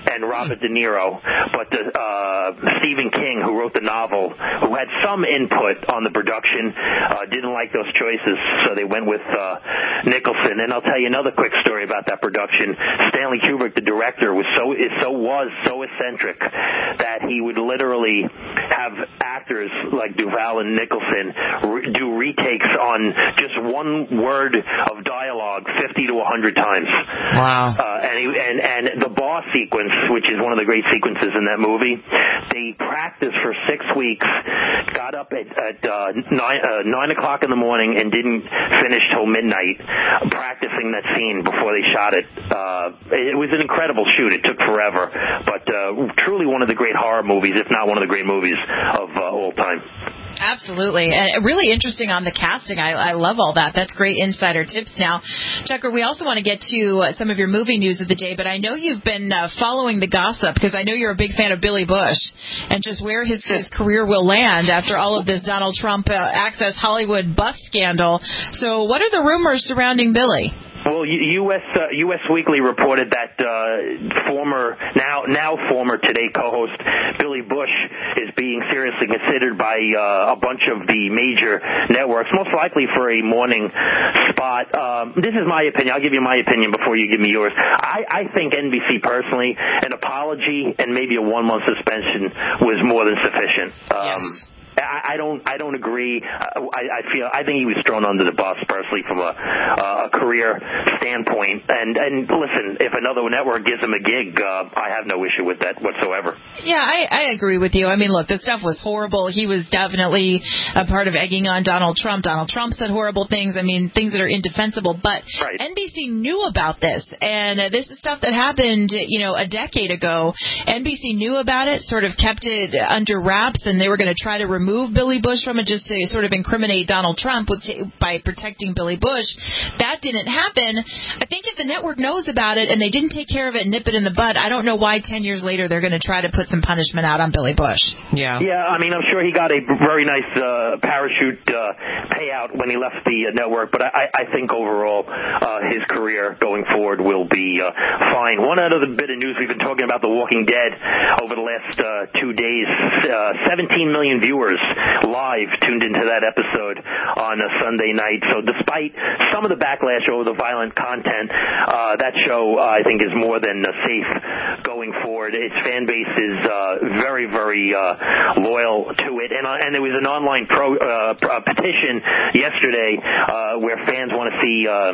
and Robert De Niro, but the, uh, Stephen King, who wrote the novel, who had some input on the production, uh, didn't like those choices, so they went with uh, Nicholson. And I'll tell you another quick story about that production. Stanley Kubrick, the director, was so is so was so eccentric that he would literally have actors like Duvall and Nicholson re- do retakes on just one word of dialogue fifty to one hundred times. Wow. Uh, and, he, and and the boss sequence, which is one of the great sequences in that movie, they practiced for six weeks, got up at, at uh, nine, uh, nine o'clock in the morning and didn't finish till midnight practicing that scene before they shot it. Uh, it was an incredible shoot. It took forever, but uh, truly one of the great horror movies, if not one of the great movies of uh, all time. Absolutely. And really interesting on the casting. I, I love all that. That's great insider tips now. Tucker, we also want to get to some of your movie news of the day, but I know you've been uh, following the gossip because I know you're a big fan of Billy Bush and just where his, his career will land after all of this Donald Trump uh, Access Hollywood bust scandal. So what are the rumors surrounding Billy? Well, U S Uh, U S Weekly reported that uh, former, now now former Today co-host Billy Bush is being seriously considered by uh, a bunch of the major networks, most likely for a morning spot. Um, this is my opinion. I'll give you my opinion before you give me yours. I, I think N B C personally, an apology and maybe a one-month suspension was more than sufficient. Um, yes. I, I don't. I don't agree. I, I feel. I think he was thrown under the bus personally from a, a career standpoint. And and listen, if another network gives him a gig, uh, I have no issue with that whatsoever. Yeah, I, I agree with you. I mean, look, the stuff was horrible. He was definitely a part of egging on Donald Trump. Donald Trump said horrible things. I mean, things that are indefensible. But right. N B C knew about this, and uh, this is stuff that happened, you know, a decade ago. N B C knew about it, sort of kept it under wraps, and they were going to try to remove Move Billy Bush from it just to sort of incriminate Donald Trump with t- by protecting Billy Bush. That didn't happen. I think if the network knows about it and they didn't take care of it and nip it in the bud, I don't know why ten years later they're going to try to put some punishment out on Billy Bush. Yeah. Yeah, I mean, I'm sure he got a very nice uh, parachute uh, payout when he left the uh, network, but I, I think overall uh, his career going forward will be uh, fine. One other bit of news, we've been talking about The Walking Dead over the last uh, two days. Uh, seventeen million viewers live tuned into that episode on a Sunday night. So despite some of the backlash over the violent content, uh, that show, uh, I think, is more than uh, safe going forward. Its fan base is uh, very, very uh, loyal to it. And, uh, and there was an online pro, uh, a petition yesterday uh, where fans want to see um,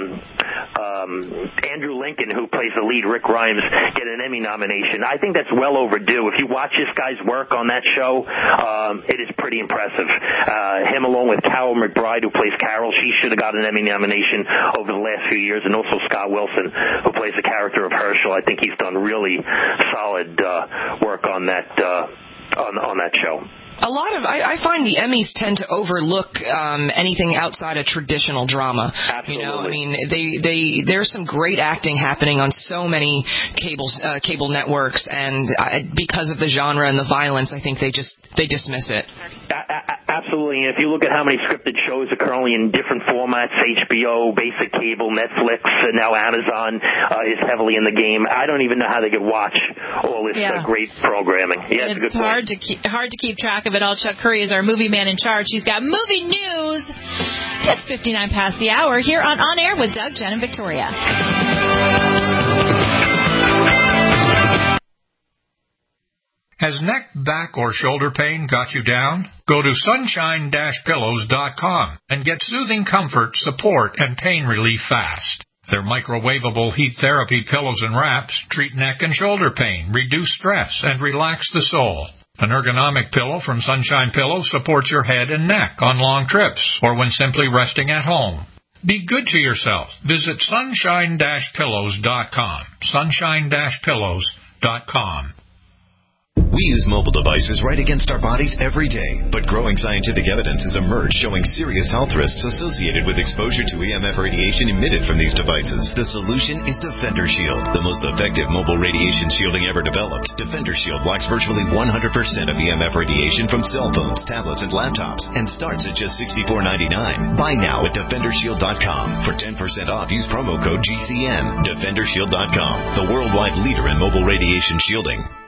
um, Andrew Lincoln, who plays the lead, Rick Grimes, get an Emmy nomination. I think that's well overdue. If you watch this guy's work on that show, um, it is pretty impressive. Uh, him along with Carol McBride, who plays Carol, she should have got an Emmy nomination over the last few years, and also Scott Wilson, who plays the character of Herschel. I think he's done really solid uh, work on that uh, on on that show. A lot of I, I find the Emmys tend to overlook um, anything outside of traditional drama. Absolutely. You know, I mean, they they there's some great acting happening on so many cable uh, cable networks, and uh, because of the genre and the violence, I think they just they dismiss it. Absolutely. And if you look at how many scripted shows are currently in different formats, H B O, basic cable, Netflix, and now Amazon uh, is heavily in the game. I don't even know how they could watch all this yeah. uh, great programming. Yeah, it's, it's a good hard point. to keep hard to keep track of it all. Chuck Curry is our movie man in charge. He's got movie news. It's fifty-nine past the hour here on On Air with Doug, Jen, and Victoria. Has neck, back, or shoulder pain got you down? Go to sunshine dash pillows dot com and get soothing comfort, support, and pain relief fast. Their microwavable heat therapy pillows and wraps treat neck and shoulder pain, reduce stress, and relax the soul. An ergonomic pillow from Sunshine Pillows supports your head and neck on long trips or when simply resting at home. Be good to yourself. Visit sunshine dash pillows dot com. sunshine dash pillows dot com. We use mobile devices right against our bodies every day, but growing scientific evidence has emerged showing serious health risks associated with exposure to E M F radiation emitted from these devices. The solution is Defender Shield, the most effective mobile radiation shielding ever developed. Defender Shield blocks virtually one hundred percent of E M F radiation from cell phones, tablets, and laptops, and starts at just sixty-four ninety-nine. Buy now at defender shield dot com. For ten percent off, use promo code G C N. defender shield dot com, the worldwide leader in mobile radiation shielding.